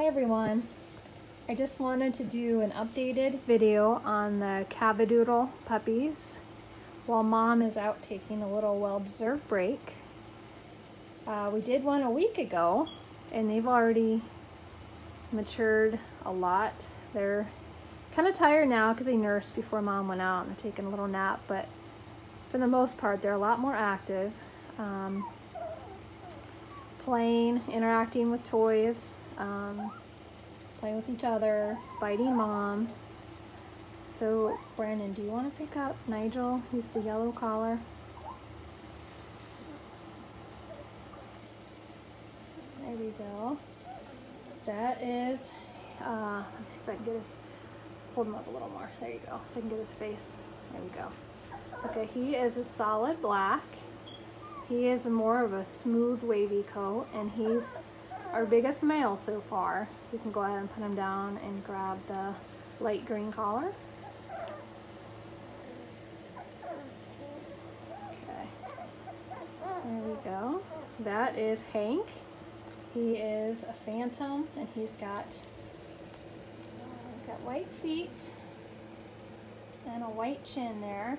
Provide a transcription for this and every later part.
everyone. I just wanted to do an updated video on the Cavadoodle puppies while Mom is out taking a little well-deserved break. We did one a week ago and they've already matured a lot. They're kind of tired now because they nursed before Mom went out and taking a little nap, but for the most part they're a lot more active, playing, interacting with toys, playing with each other, biting Mom. So Brandon, do you want to pick up Nigel? He's the yellow collar. There we go. That is, let me see if I can get his, hold him up a little more. There you go, so I can get his face. There we go. Okay, he is a solid black. He is more of a smooth, wavy coat, and he's our biggest male so far. You can go ahead and put him down and grab the light green collar. Okay, there we go. That is Hank. He is a phantom, and he's got white feet and a white chin there.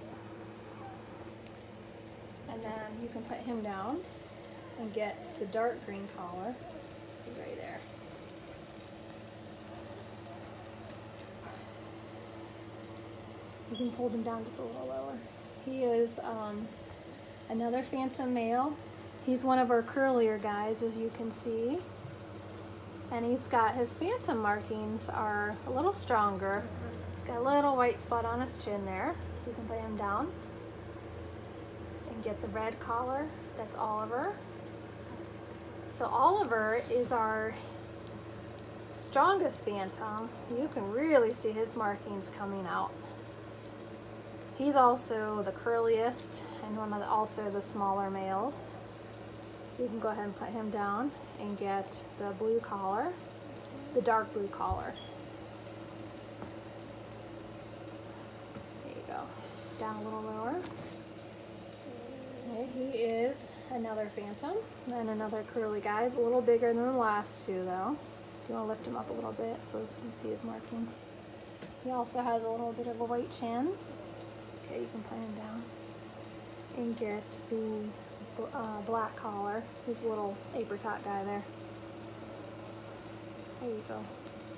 And then you can put him down and get the dark green collar. He's right there. You can pull him down just a little lower. He is another phantom male. He's one of our curlier guys, as you can see. And he's got his phantom markings are a little stronger. He's got a little white spot on his chin there. You can put him down and get the red collar. That's Oliver. So Oliver is our strongest phantom. You can really see his markings coming out. He's also the curliest and also the smaller males. You can go ahead and put him down and get the blue collar, the dark blue collar. There you go. Down a little lower. Okay, he is another phantom and another curly guy. He's a little bigger than the last two though. You want to lift him up a little bit so you can see his markings. He also has a little bit of a white chin. Okay, you can put him down and get the black collar. He's a little apricot guy there. There you go.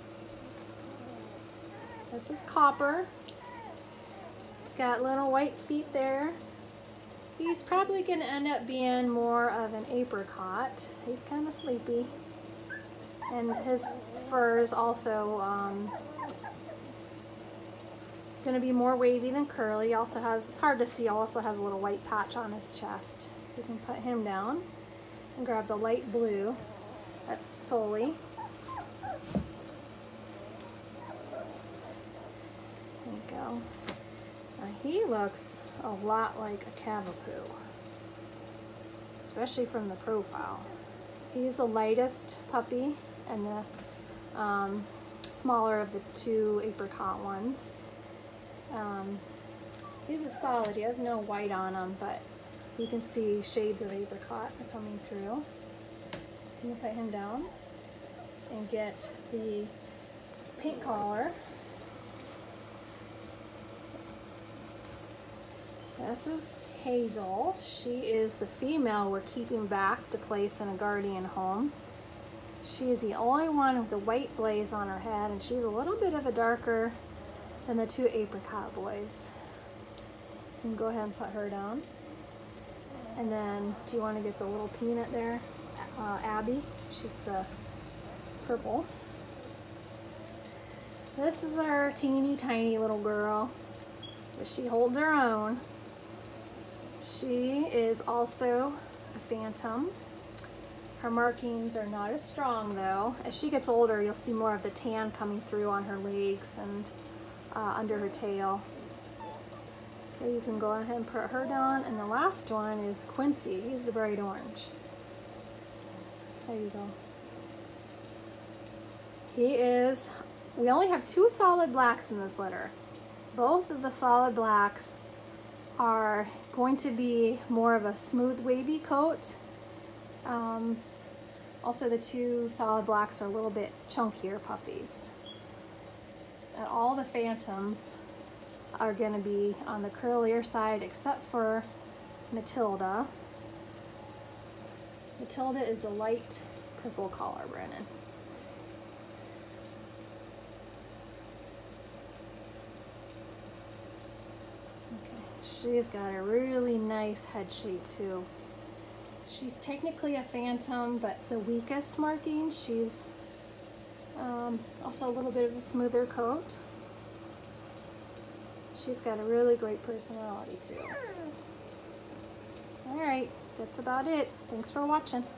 This is Copper. He's got little white feet there. He's probably going to end up being more of an apricot. He's kind of sleepy. And his fur is also going to be more wavy than curly. He also has, it's hard to see, also has a little white patch on his chest. You can put him down and grab the light blue. That's Sully. There you go. Now he looks a lot like a Cavapoo, especially from the profile. He's the lightest puppy and the smaller of the two apricot ones. He's a solid. He has no white on him, but you can see shades of apricot are coming through. You can put him down and get the pink collar. This is Hazel. She is the female we're keeping back to place in a guardian home. She is the only one with the white blaze on her head, and she's a little bit of a darker than the two apricot boys. You can go ahead and put her down. And then, do you want to get the little peanut there? Abby, she's the purple. This is our teeny tiny little girl, but she holds her own. She is also a phantom. Her markings are not as strong though. As she gets older, you'll see more of the tan coming through on her legs and under her tail. Okay, you can go ahead and put her down. And the last one is Quincy. He's the bright orange. There you go. He is, we only have two solid blacks in this litter. Both of the solid blacks are going to be more of a smooth, wavy coat. Also, the two solid blacks are a little bit chunkier puppies. And all the Phantoms are going to be on the curlier side except for Matilda. Matilda is the light purple color, Brennan. Okay, she's got a really nice head shape too. She's technically a Phantom, but the weakest marking. She's also a little bit of a smoother coat. She's got a really great personality too. All right, that's about it. Thanks for watching.